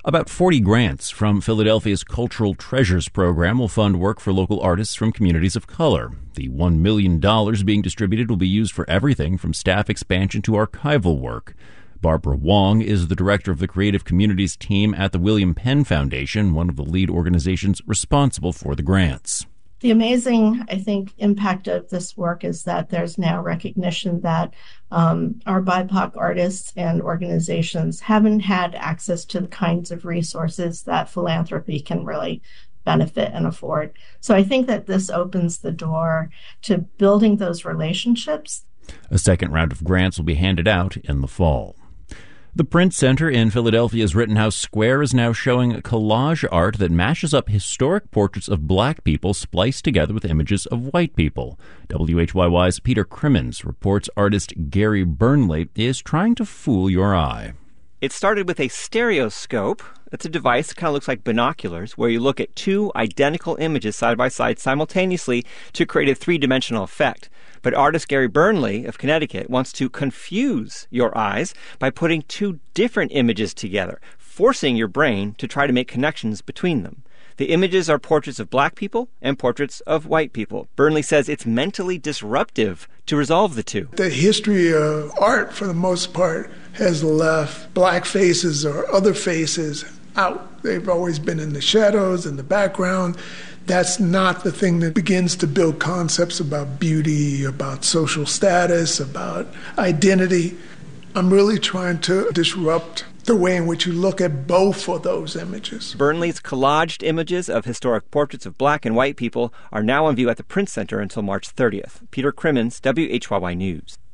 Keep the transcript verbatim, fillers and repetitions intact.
About forty grants from Philadelphia's Cultural Treasures program will fund work for local artists from communities of color. The one million dollars being distributed will be used for everything from staff expansion to archival work. Barbara Wong is the director of the Creative Communities team at the William Penn Foundation, one of the lead organizations responsible for the grants. The amazing, I think, impact of this work is that there's now recognition that um, our B I P O C artists and organizations haven't had access to the kinds of resources that philanthropy can really benefit and afford. So I think that this opens the door to building those relationships. A second round of grants will be handed out in the fall. The Print Center in Philadelphia's Rittenhouse Square is now showing collage art that mashes up historic portraits of black people spliced together with images of white people. W H Y Y's Peter Crimmins reports artist Gary Burnley is trying to fool your eye. It started with a stereoscope. It's a device that kind of looks like binoculars, where you look at two identical images side by side simultaneously to create a three-dimensional effect. But artist Gary Burnley of Connecticut wants to confuse your eyes by putting two different images together, forcing your brain to try to make connections between them. The images are portraits of black people and portraits of white people. Burnley says it's mentally disruptive to resolve the two. The history of art, for the most part, has left black faces or other faces out. They've always been in the shadows, in the background. That's not the thing that begins to build concepts about beauty, about social status, about identity. I'm really trying to disrupt the way in which you look at both of those images. Burnley's collaged images of historic portraits of black and white people are now on view at the Print Center until March thirtieth. Peter Crimmins, W H Y Y News.